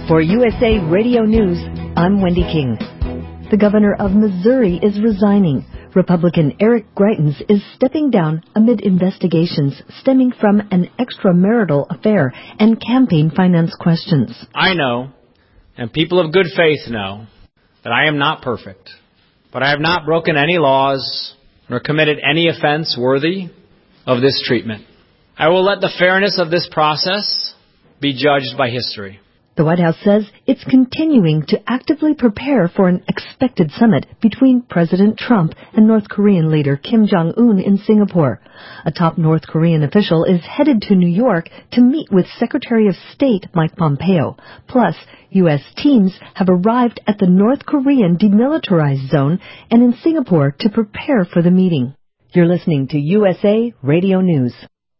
For USA Radio News, I'm Wendy King. The governor of Missouri is resigning. Republican Eric Greitens is stepping down amid investigations stemming from an extramarital affair and campaign finance questions. I know, and people of good faith know, that I am not perfect, but I have not broken any laws nor committed any offense worthy of this treatment. I will let the fairness of this process be judged by history. The White House says it's continuing to actively prepare for an expected summit between President Trump and North Korean leader Kim Jong-un in Singapore. A top North Korean official is headed to New York to meet with Secretary of State Mike Pompeo. Plus, U.S. teams have arrived at the North Korean demilitarized zone and in Singapore to prepare for the meeting. You're listening to USA Radio News.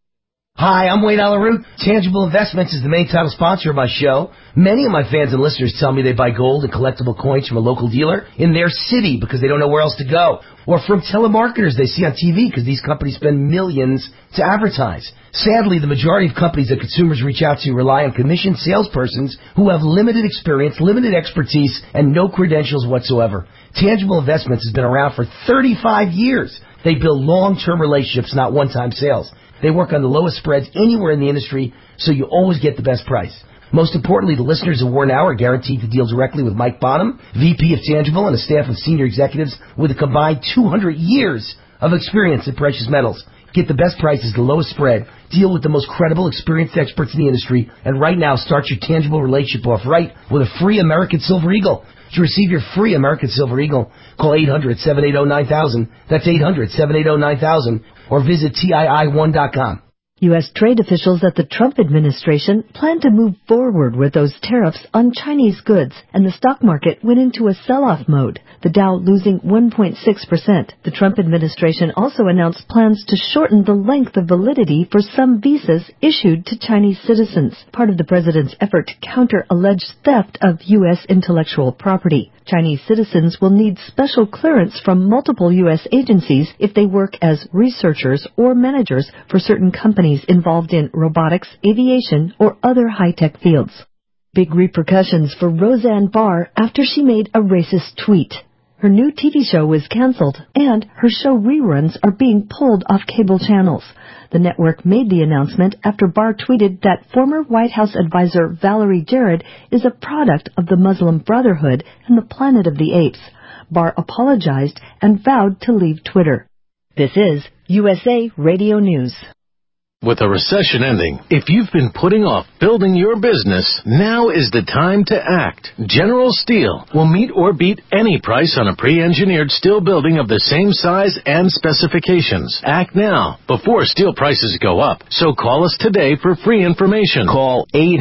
Hi, I'm Wayne Alaroot. Tangible Investments is the main title sponsor of my show. Many of my fans and listeners tell me they buy gold and collectible coins from a local dealer in their city because they don't know where else to go. Or from telemarketers they see on TV because these companies spend millions to advertise. Sadly, the majority of companies that consumers reach out to rely on commissioned salespersons who have limited experience, limited expertise, and no credentials whatsoever. Tangible Investments has been around for 35 years. They build long-term relationships, not one-time sales. They work on the lowest spreads anywhere in the industry, so you always get the best price. Most importantly, the listeners of War Now are guaranteed to deal directly with Mike Bonham, VP of Tangible, and a staff of senior executives with a combined 200 years of experience in precious metals. Get the best prices, the lowest spread, deal with the most credible, experienced experts in the industry, and right now start your Tangible relationship off right with a free American Silver Eagle. To receive your free American Silver Eagle, call 800-780-9000. That's 800-780-9000. Or visit TII1.com. U.S. trade officials at the Trump administration plan to move forward with those tariffs on Chinese goods, and the stock market went into a sell-off mode, the Dow losing 1.6%. The Trump administration also announced plans to shorten the length of validity for some visas issued to Chinese citizens, part of the president's effort to counter alleged theft of U.S. intellectual property. Chinese citizens will need special clearance from multiple U.S. agencies if they work as researchers or managers for certain companies involved in robotics, aviation, or other high-tech fields. Big repercussions for Roseanne Barr after she made a racist tweet. Her new TV show was canceled, and her show reruns are being pulled off cable channels. The network made the announcement after Barr tweeted that former White House advisor Valerie Jarrett is a product of the Muslim Brotherhood and the Planet of the Apes. Barr apologized and vowed to leave Twitter. This is USA Radio News. With a recession ending, if you've been putting off building your business, now is the time to act. General Steel will meet or beat any price on a pre-engineered steel building of the same size and specifications. Act now, before steel prices go up. So call us today for free information. Call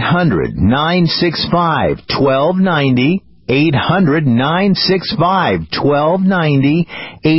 800-965-1290. 800-965-1290,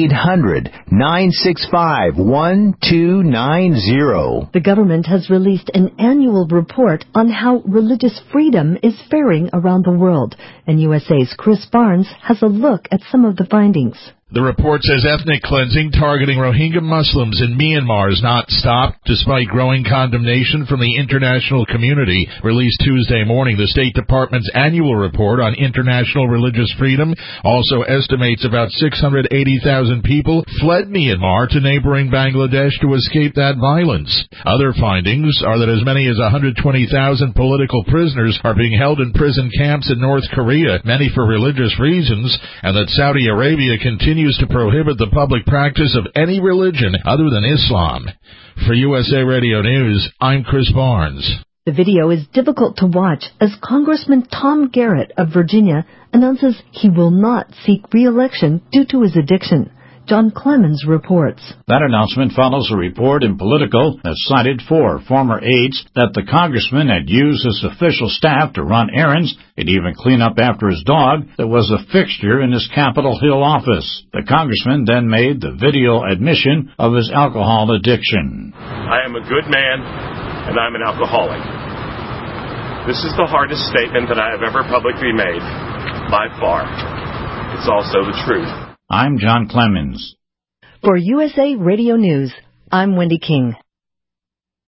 800-965-1290. The government has released an annual report on how religious freedom is faring around the world, and USA's Chris Barnes has a look at some of the findings. The report says ethnic cleansing targeting Rohingya Muslims in Myanmar has not stopped despite growing condemnation from the international community. Released Tuesday morning, the State Department's annual report on international religious freedom also estimates about 680,000 people fled Myanmar to neighboring Bangladesh to escape that violence. Other findings are that as many as 120,000 political prisoners are being held in prison camps in North Korea, many for religious reasons, and that Saudi Arabia continues to prohibit the public practice of any religion other than Islam. For USA Radio News, I'm Chris Barnes. The video is difficult to watch as Congressman Tom Garrett of Virginia announces he will not seek re-election due to his addiction. John Clemens reports. That announcement follows a report in Politico that cited 4 former aides that the congressman had used his official staff to run errands and even clean up after his dog that was a fixture in his Capitol Hill office. The congressman then made the video admission of his alcohol addiction. I am a good man, and I'm an alcoholic. This is the hardest statement that I have ever publicly made, by far. It's also the truth. I'm John Clemens. For USA Radio News, I'm Wendy King.